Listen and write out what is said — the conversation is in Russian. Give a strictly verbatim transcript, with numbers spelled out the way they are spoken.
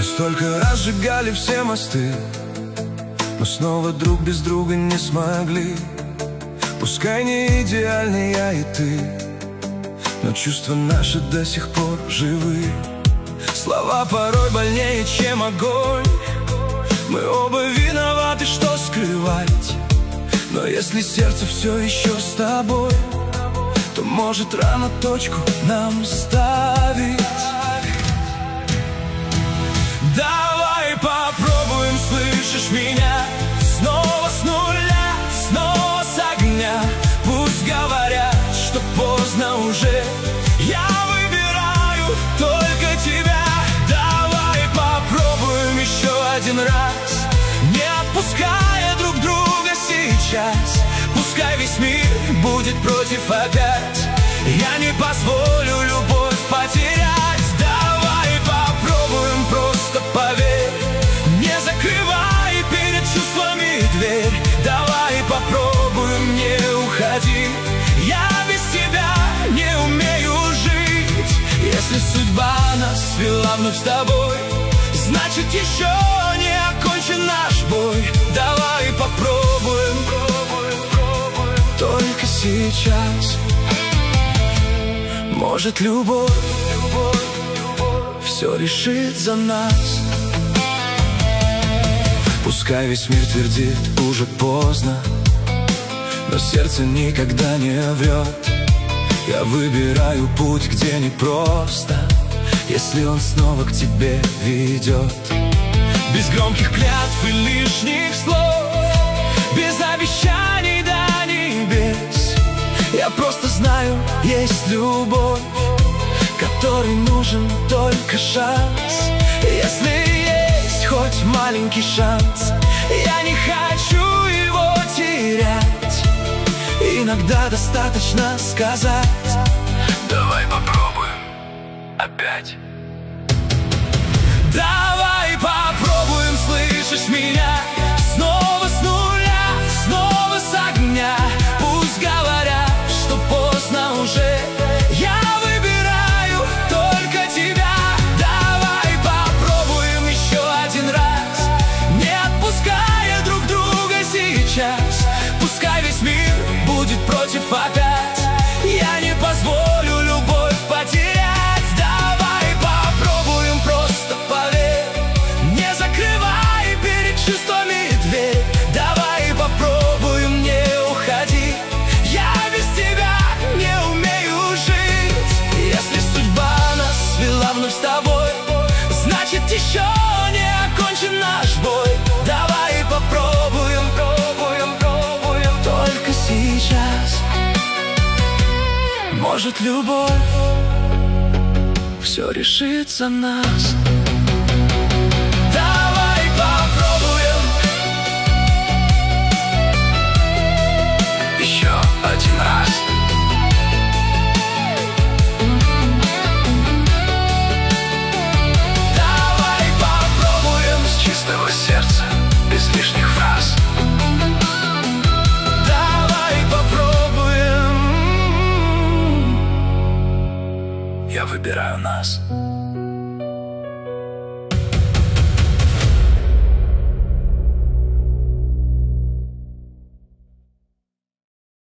столько раз сжигали все мосты, но снова друг без друга не смогли. Пускай не идеальны я и ты, но чувства наши до сих пор живы. Слова порой больнее, чем огонь. Мы оба виноваты, что скрывать. Но если сердце все еще с тобой, то может рано точку нам ставить. Давай попробуем, слышишь меня? Снова с нуля, снова с огня. Пусть говорят, что поздно уже, я выбираю только тебя. Давай попробуем еще один раз, не отпуская друг друга сейчас. Пускай весь мир будет против опять, я не позволю любовь потерять. Давай попробуем, просто поверь, не закрывай перед чувствами дверь. Давай попробуем, не уходи, я без тебя не умею жить. Если судьба нас свела вновь с тобой, значит еще не окончен наш бой. Давай попробуем, пробуем, пробуем, только сейчас. Может любовь, любовь, любовь все решит за нас. Пускай весь мир твердит, уже поздно, но сердце никогда не врет. Я выбираю путь, где непросто, если он снова к тебе ведет. Без громких клятв и лишних слов, без обещаний до небес. Я просто знаю, есть любовь, которой нужен только шанс. Если есть хоть маленький шанс, я не хочу его терять. Иногда достаточно сказать: давай попробуем опять. Давай попробуем, слышишь меня? Снова с нуля, снова с огня. Пусть говорят, что поздно уже, я выбираю только тебя. Давай попробуем еще один раз, не отпуская друг друга сейчас. Пускай весь мир будет против опять, я не позволю любовь потерять. Давай попробуем, просто поверь, не закрывай перед чувствами дверь. Давай попробуем, не уходи, я без тебя не умею жить. Если судьба нас свела вновь с тобой, значит еще не окончен наш бой. Давай попробуем, пробуем, пробуем, только сейчас. Может любовь все решит за нас. Давай попробуем еще один раз. Давай попробуем с чистого сердца, без лишних фраз. Давай попробуем, я выбираю нас.